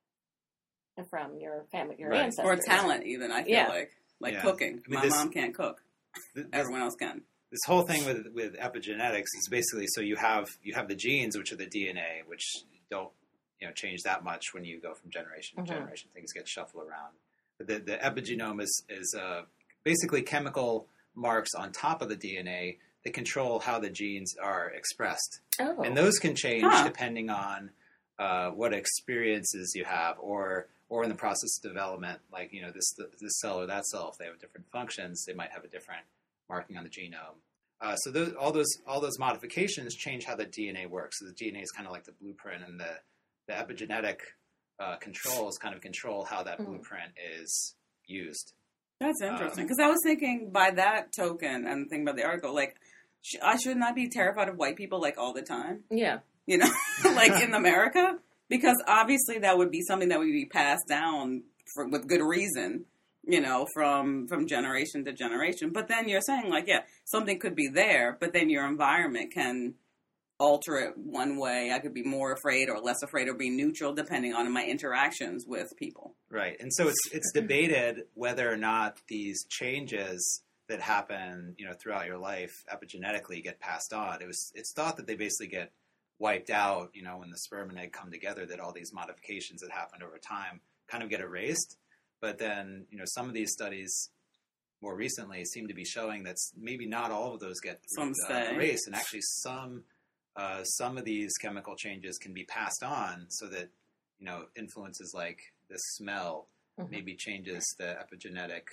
your family, your Right. ancestors, Or talent, even, I feel Yeah. like Yeah. cooking. I mean, My this- mom can't cook. This, Everyone else can. this whole thing with epigenetics is basically so you have the genes, which are the DNA, which don't change that much when you go from generation to Mhm. generation. Things get shuffled around. But the epigenome is basically chemical marks on top of the DNA that control how the genes are expressed, Oh, and those can change Huh. depending on what experiences you have or or in the process of development, like, this cell or that cell, if they have different functions, they might have a different marking on the genome. So all those modifications change how the DNA works. So the DNA is kind of like the blueprint, and the epigenetic controls kind of control how that blueprint is used. That's interesting, because I was thinking by that token and thinking about the article, like, I should not be terrified of white people like all the time. Yeah. Like in America, because obviously that would be something that would be passed down with good reason, from generation to generation. But then you're saying, like, yeah, something could be there, but then your environment can alter it one way. I could be more afraid or less afraid, or be neutral depending on my interactions with people. Right. And so it's debated whether or not these changes that happen, throughout your life epigenetically get passed on. It's thought that they basically get wiped out, when the sperm and egg come together, that all these modifications that happened over time kind of get erased. But then, some of these studies more recently seem to be showing that maybe not all of those get erased, and actually some of these chemical changes can be passed on, so that influences like the smell maybe changes the epigenetic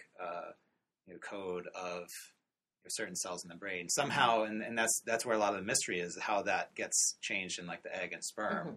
code of certain cells in the brain somehow, and that's where a lot of the mystery is, how that gets changed in like the egg and sperm.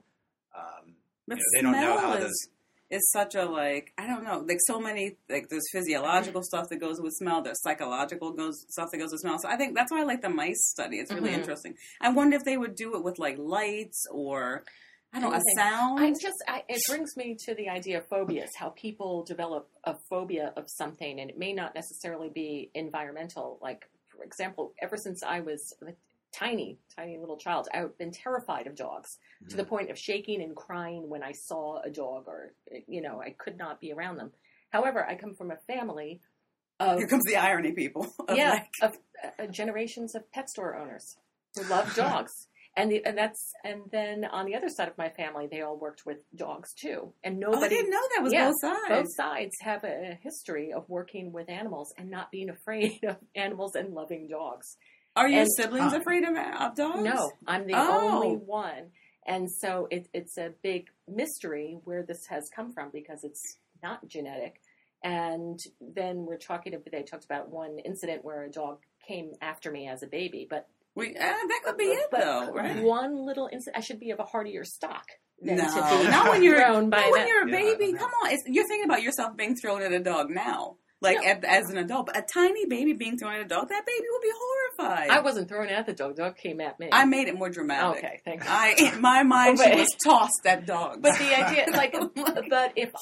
They don't know how those. It's such a, like, I don't know, like, so many, like, there's physiological stuff that goes with smell, there's psychological stuff that goes with smell. So I think that's why I like the mice study. It's really interesting. I wonder if they would do it with, like, lights or, I don't know, a sound. It brings me to the idea of phobias, how people develop a phobia of something, and it may not necessarily be environmental. Like, for example, ever since I was a tiny little child, I've been terrified of dogs, to the point of shaking and crying when I saw a dog, or, I could not be around them. However, I come from a family of... Here comes the irony, people. Of generations of pet store owners who love dogs. And then on the other side of my family, they all worked with dogs too. And nobody... I didn't know that was both sides. Both sides have a history of working with animals and not being afraid of animals and loving dogs. Are your siblings afraid of dogs? No, I'm the only one. And so it's a big mystery where this has come from, because it's not genetic. And then they talked about one incident where a dog came after me as a baby, but... that could be it, though, right? One little incident, I should be of a hardier stock than to be not when you're thrown by when you're a baby. Come on, you're thinking about yourself being thrown at a dog now. As an adult, but a tiny baby being thrown at a dog, that baby would be horrified. I wasn't thrown at the dog. The dog came at me. I made it more dramatic. Okay, thank you. In my mind, she was tossed at dogs. But the idea, but if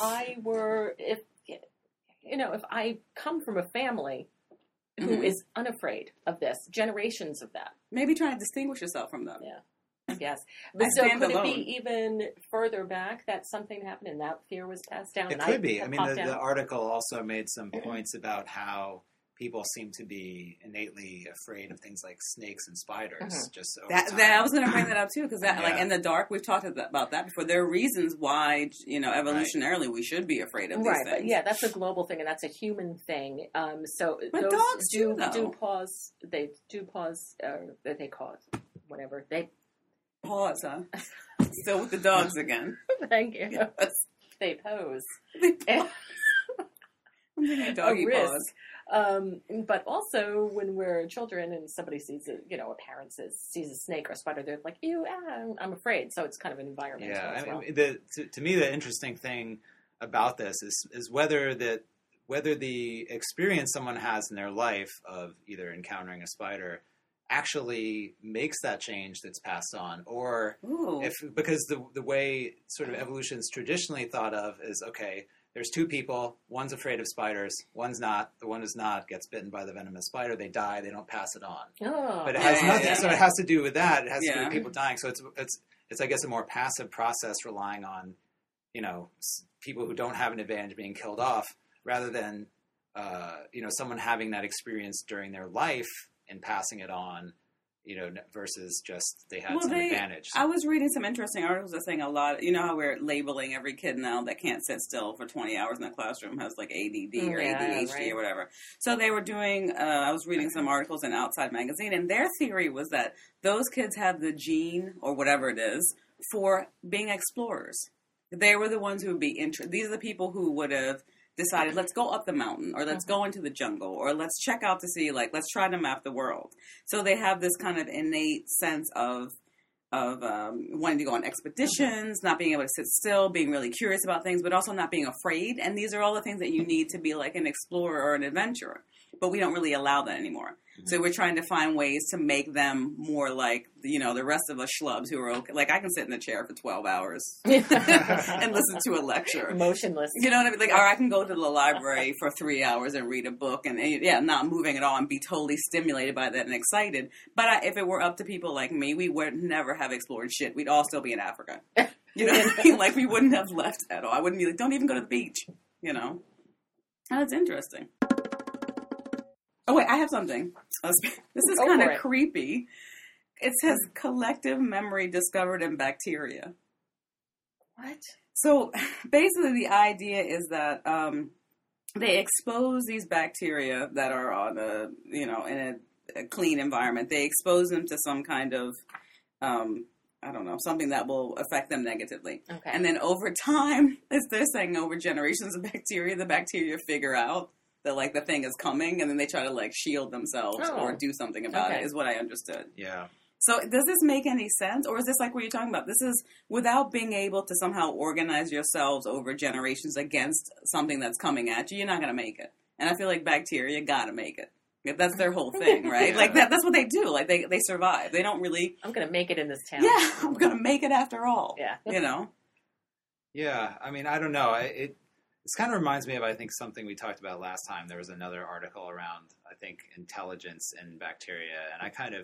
I come from a family who is unafraid of this, generations of that. Maybe trying to distinguish yourself from them. Yeah. Yes. But so could it be even further back that something happened and that fear was passed down? It could be. I mean, the article also made some points about how people seem to be innately afraid of things like snakes and spiders. Just over time. I was going to bring that up too, because like in the dark, we've talked about that before. There are reasons why, evolutionarily, we should be afraid of these things. But yeah, that's a global thing, and that's a human thing. So but those dogs do cause. They do cause. They cause whatever they. Pause, huh? Still with the dogs again. Thank you. Yes. They pose. I'm thinking doggy pause. But also, when we're children and somebody sees a parent sees a snake or a spider, they're like, ew, I'm afraid. So it's kind of an environmental as well. To me, the interesting thing about this is whether the experience someone has in their life of either encountering a spider actually makes that change that's passed on, or because the way sort of evolution's traditionally thought of is, okay, there's two people, one's afraid of spiders, one's not. The one who's not gets bitten by the venomous spider, they die, they don't pass it on. But it has nothing. So it has to do with that. It has to do with people dying. So it's I guess a more passive process, relying on people who don't have an advantage being killed off, rather than someone having that experience during their life and passing it on, versus just they had some advantage. I was reading some interesting articles that saying a lot, how we're labeling every kid now that can't sit still for 20 hours in the classroom has like ADD or ADHD or whatever. So they were doing, I was reading some articles in Outside Magazine, and their theory was that those kids have the gene, or whatever it is, for being explorers. They were the ones who would be interested. These are the people who would have decided, let's go up the mountain, or let's go into the jungle, or let's check out to see, like, let's try to map the world. So they have this kind of innate sense of wanting to go on expeditions, not being able to sit still, being really curious about things, but also not being afraid. And these are all the things that you need to be like an explorer or an adventurer. But we don't really allow that anymore. So we're trying to find ways to make them more like, the rest of us schlubs who are okay. Like, I can sit in a chair for 12 hours and listen to a lecture. Motionless. You know what I mean? Like, or I can go to the library for 3 hours and read a book and not moving at all and be totally stimulated by that and excited. But if it were up to people like me, we would never have explored shit. We'd all still be in Africa. You know what I mean? Like, we wouldn't have left at all. I wouldn't be like, don't even go to the beach, Oh, that's interesting. Oh, wait, I have something. This is kind of creepy. It says collective memory discovered in bacteria. What? So basically the idea is that they expose these bacteria that are on in a clean environment. They expose them to some kind of, something that will affect them negatively. Okay. And then over time, as they're saying, over generations of bacteria, the bacteria figure out that, like, the thing is coming, and then they try to, like, shield themselves or do something about it, is what I understood. Yeah. So does this make any sense? Or is this like what you're talking about? This is without being able to somehow organize yourselves over generations against something that's coming at you, you're not going to make it. And I feel like bacteria got to make it. That's their whole thing, right? Like, that's what they do. Like, they survive. They don't really... I'm going to make it in this town. Yeah, I'm going to make it after all. Yeah. Yeah, I mean, I don't know. This kind of reminds me of, I think, something we talked about last time. There was another article around, I think, intelligence in bacteria. And I kind of,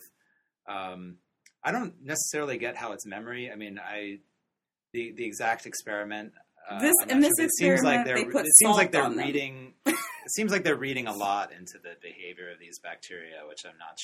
I don't necessarily get how it's memory. I mean, the exact experiment. This experiment, they put salt on them. It seems like they're reading a lot into the behavior of these bacteria, which I'm not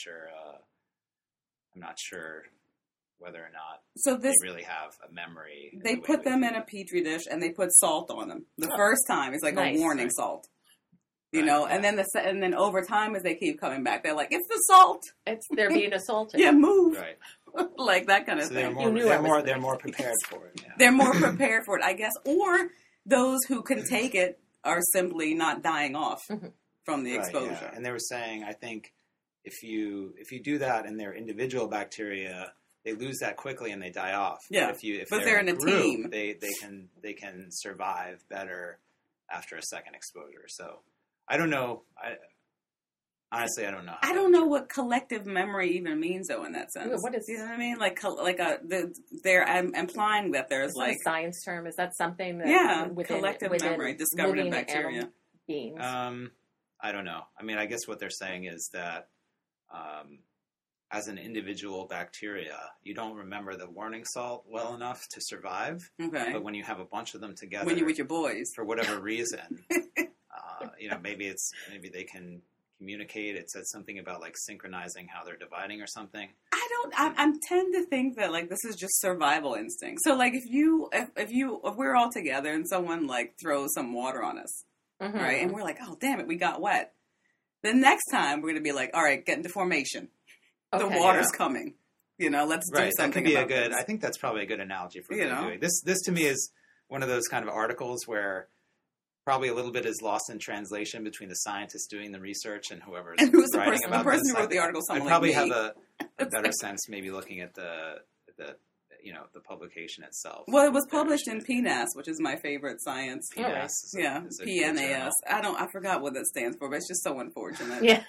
sure whether or not they really have a memory. They put them in a petri dish and they put salt on them. The first time it's like a warning salt, and then over time as they keep coming back, they're like, "It's the salt. They're being assaulted. Yeah, move." Right. Like that kind of thing. They're more prepared for it. Yeah. They're more prepared for it, I guess. Or those who can take it are simply not dying off from the exposure. Yeah. And they were saying, I think if you do that in their individual bacteria, they lose that quickly and they die off. Yeah, but they're in a group, team. They can survive better after a second exposure. So I don't know. Honestly, I don't know. I don't know what collective memory even means, though, in that sense. What is? You know what I mean? They're implying that there's a science term. Is that something that collective memory discovered in bacteria beings? I don't know. I mean, I guess what they're saying is that as an individual bacteria, you don't remember the warning salt well enough to survive. Okay. But when you have a bunch of them together, when you're with your boys, for whatever reason, maybe they can communicate. It said something about like synchronizing how they're dividing or something. I tend to think that like this is just survival instinct. So like if we're all together and someone like throws some water on us, right, and we're like, oh damn it, we got wet. The next time we're gonna be like, all right, get into formation. The water's coming. Let's do something. That could be I think that's probably a good analogy for what they're doing. This to me is one of those kind of articles where probably a little bit is lost in translation between the scientists doing the research and whoever's writing about this. The person who wrote the article, I probably have a better sense maybe looking at the publication itself. Well, it was published in PNAS, which is my favorite science. PNAS? PNAS. I forgot what that stands for, but it's just so unfortunate. Yeah.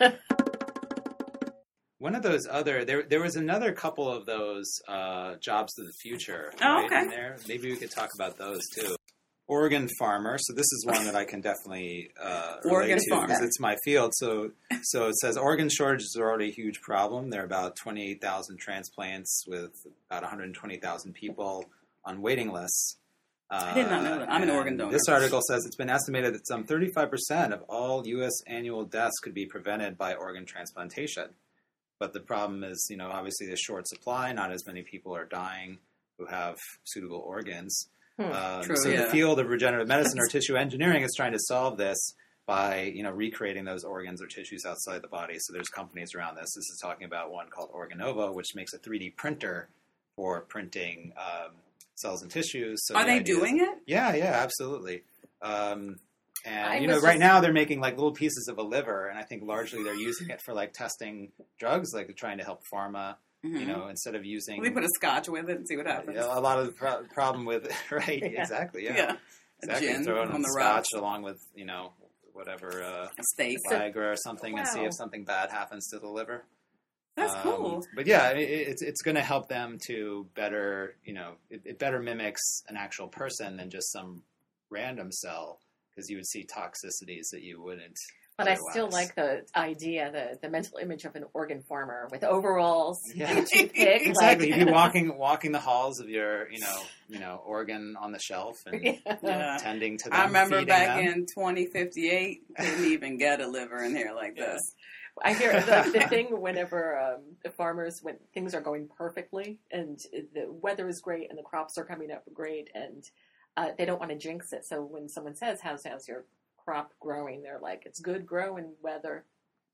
One of those there was another couple of those jobs of the future. Oh, okay. In there. Maybe we could talk about those too. Organ farmer. So this is one that I can definitely relate to because it's my field. So it says organ shortages are already a huge problem. There are about 28,000 transplants with about 120,000 people on waiting lists. I did not know that. I'm an organ donor. This article says it's been estimated that some 35% of all U.S. annual deaths could be prevented by organ transplantation. But the problem is, obviously the short supply. Not as many people are dying who have suitable organs. The field of regenerative medicine or tissue engineering is trying to solve this by, recreating those organs or tissues outside the body. So there's companies around this. This is talking about one called Organova, which makes a 3D printer for printing cells and tissues. So Are the they idea is- doing it? Yeah, absolutely. I And was right just- now they're making like little pieces of a liver, and I think largely they're using it for like testing drugs, like they're trying to help pharma. You know, instead of using They put a scotch with it and see what happens. a lot of the problem with right, Yeah. exactly, Yeah. exactly. Gin Throw it on on the scotch rocks. along with whatever A steak. Viagra or something, and see Wow. if something bad happens to the liver. That's cool. But yeah, it's going to help them to better, it better mimics an actual person than just some random cell, because you would see toxicities that you wouldn't. But I still otherwise. like the idea, the mental image of an organ farmer with overalls, Yeah. and a toothpick. Exactly. Like, You'd be walking the halls of your, organ on the shelf and Yeah. tending to them. I remember feeding back them. in 2058, couldn't even get a liver in here like this. I hear like the thing whenever the farmers, when things are going perfectly and the weather is great and the crops are coming up great, and they don't want to jinx it. So when someone says, "How's your crop growing?" They're like, "It's good growing weather."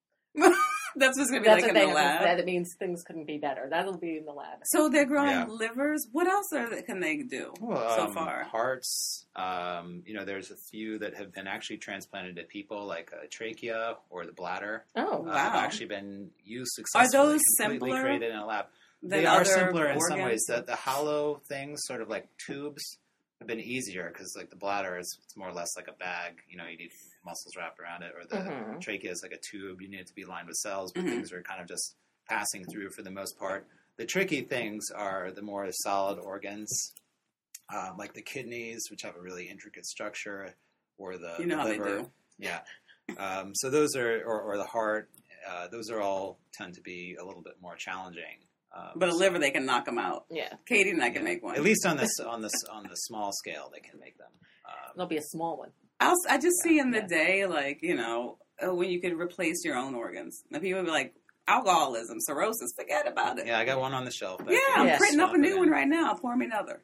That's what's going to be That's like the in thing. the lab. That means things couldn't be better. That'll be in the lab. So they're growing Yeah. livers. What else can they do so far? Hearts. There's a few that have been actually transplanted to people, like a trachea or the bladder. Oh, Wow. Have actually been used successfully. those completely simpler created in a lab? Than They are other simpler in some organs? ways. The hollow things, sort of like tubes, have been easier because like the bladder it's more or less like a bag. You need muscles wrapped around it, or the Mhm. trachea is like a tube. You need it to be lined with cells, but Mhm. things are kind of just passing through for the most part. The tricky things are the more solid organs, like the kidneys, which have a really intricate structure, or the You know how they liver. do. Yeah. So those are, or the heart. Those are all tend to be a little bit more challenging. But a so- liver, they can knock them out. yeah. Katie and I yeah. can make one. At least on the small scale, they can make them. There'll be a small one. I just see in the Yeah. day, like, when you could replace your own organs. Now people be like, alcoholism, cirrhosis, forget about it. Yeah, I got one on the shelf. Yeah, I'm Yeah. printing up a Swap it new in. one right now. Pour me another.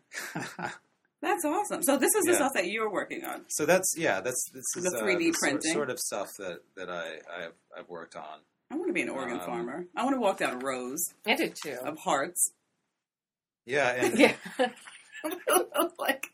That's awesome. So this is the Yeah. stuff that you're working on. So this is The 3D printing. sort of stuff that I've worked on. I want to be an organ Um, farmer. I want to walk down rows I do too. of hearts. Yeah, and Yeah. Like,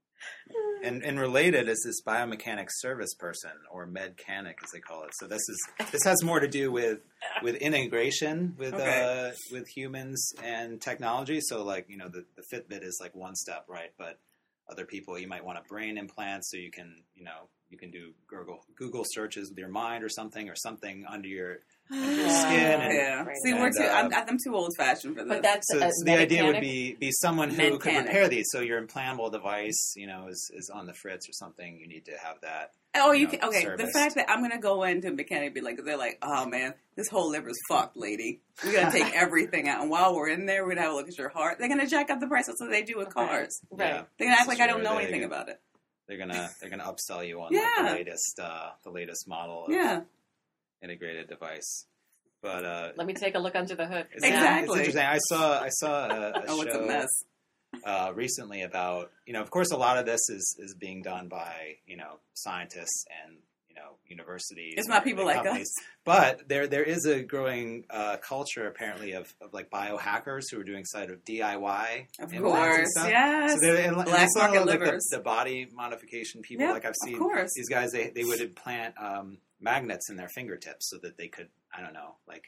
and related is this biomechanics service person, or medcanic as they call it. So this has more to do with integration with Okay. with humans and technology. So like the Fitbit is like one step, right? But other people, you might want a brain implant, so you can do Google searches with your mind or something under your skin. And, yeah. Right. See, we're And, too. I'm too old fashioned for this. But that's So, a the idea would Medicanic? be someone who could Medcanic. repair these. So your implantable device, is on the fritz or something. You need to have that. Oh, you know, can. Okay, the service. fact that I'm gonna go into a mechanic and be like, they're like, oh man, this whole liver's fucked, lady. We gotta take everything out, and while we're in there, we're gonna have a look at your heart. They're gonna jack up the price. That's what they do with cars. Right. Yeah. They're gonna act like I Sure, don't know they- anything about it. They're gonna upsell you on Yeah. like, the latest model of Yeah, integrated device. But Let me take a look under the hood. it's, Exactly. it's interesting. I saw a oh, it's a show mess. recently about of course a lot of this is being done by scientists and universities. It's not and people big like companies. us. But there is a growing culture apparently of like biohackers who are doing side of DIY Of implants and course, stuff. yes. So and Black I saw, market like, livers. the body modification people. Yep, like I've of seen course. these guys. They would implant magnets in their fingertips so that they could like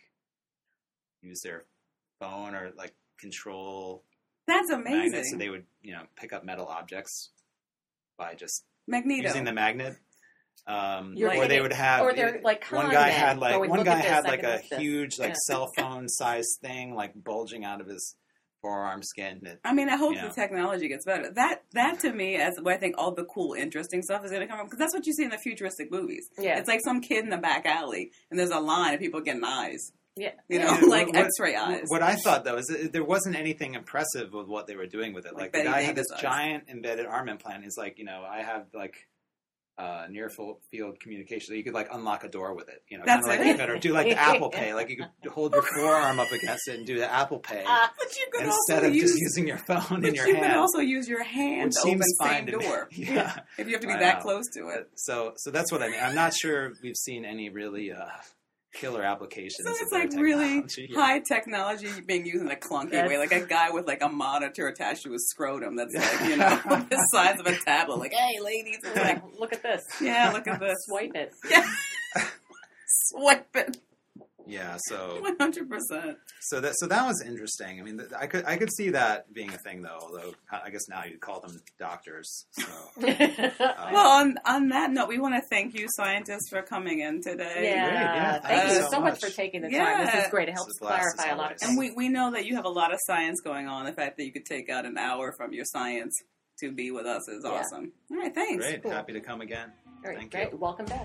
use their phone or like control That's magnets. amazing. So they would pick up metal objects by just Magneto. using the magnet. You're Or they kidding. would have Or they're like one con guy men had like going, one "Look guy at this, had I like can a lift this." huge like Yeah. cell phone sized thing like bulging out of his forearm skin. That, I mean, I hope Yeah. the technology gets better. That to me, as where I think all the cool, interesting stuff is going to come from, because that's what you see in the futuristic movies. Yeah. It's like some kid in the back alley, and there's a line of people getting eyes. Yeah. You know, Yeah, like what- X-ray eyes. What I thought though is that there wasn't anything impressive with what they were doing with it. Like Like the Betty guy had this Davis eyes. giant embedded arm implant. He's like, I have like near field communication. So you could like unlock a door with it. That's kind of it? like or do like the Apple Pay. Like you could hold your forearm up against it and do the Apple Pay But you could instead also of use, just using your phone but in your you hand. could also use your hand Which to open seems the fine same to me. door. Yeah. If you have to be I that know. close to it. So that's what I mean. I'm not sure we've seen any really killer applications. So of it's their like really technology. Yeah. high technology being used in a clunky way, like a guy with like a monitor attached to his scrotum that's like, you know, the size of a tablet. Like, hey, ladies, it's Yeah, like, look at this. yeah, look at this. Swipe it. Yeah, swipe it. Yeah, so 100%. so that was interesting. I mean, I could see that being a thing, though. Although I guess now you'd call them doctors. So Well, on that note, we want to thank you, scientists, for coming in today. Yeah, Great, thank you so so much much. for taking the Yeah. time. This is great. It This helps is a blast, as clarify a lot of always. things. And we know that you have a lot of science going on. The fact that you could take out an hour from your science to be with us is Yeah. awesome. All right, thanks. great, Cool. happy to come again. All right, Thank great. you. Welcome back.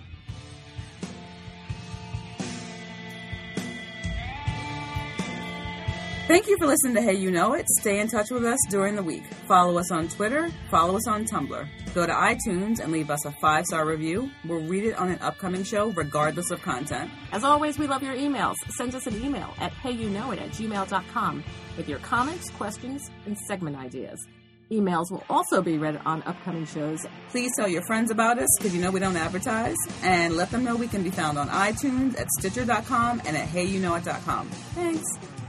Thank you for listening to Hey You Know It. Stay in touch with us during the week. Follow us on Twitter. Follow us on Tumblr. Go to iTunes and leave us a 5-star review. We'll read it on an upcoming show, regardless of content. As always, we love your emails. Send us an email at heyyouknowit@gmail.com with your comments, questions, and segment ideas. Emails will also be read on upcoming shows. Please tell your friends about us, because you know we don't advertise. And let them know we can be found on iTunes, at Stitcher.com, and at HeyYouKnowIt.com. Thanks.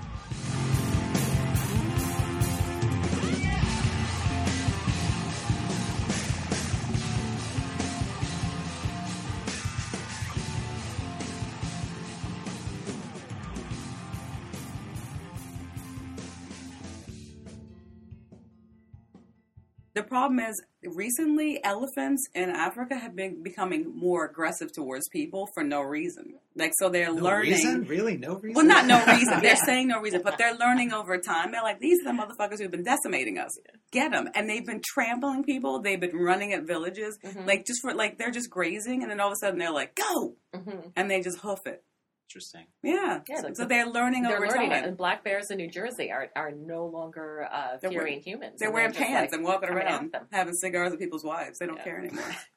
The problem is, recently, elephants in Africa have been becoming more aggressive towards people for no reason. Like, so they're No learning. reason? Really? No reason? Well, not no reason. They're saying no reason, but they're learning over time. They're like, these are the motherfuckers who've been decimating us. Get them. And they've been trampling people. They've been running at villages. Like, just for, like, they're just grazing. And then all of a sudden they're like, go! And they just hoof it. Interesting. Yeah. Yeah, like So they're learning They're over learning time. it. And black bears in New Jersey are no longer They're fearing humans. They're And wearing just, pants like, and walking coming around, at them. having cigars with people's wives. They don't Yeah. care anymore.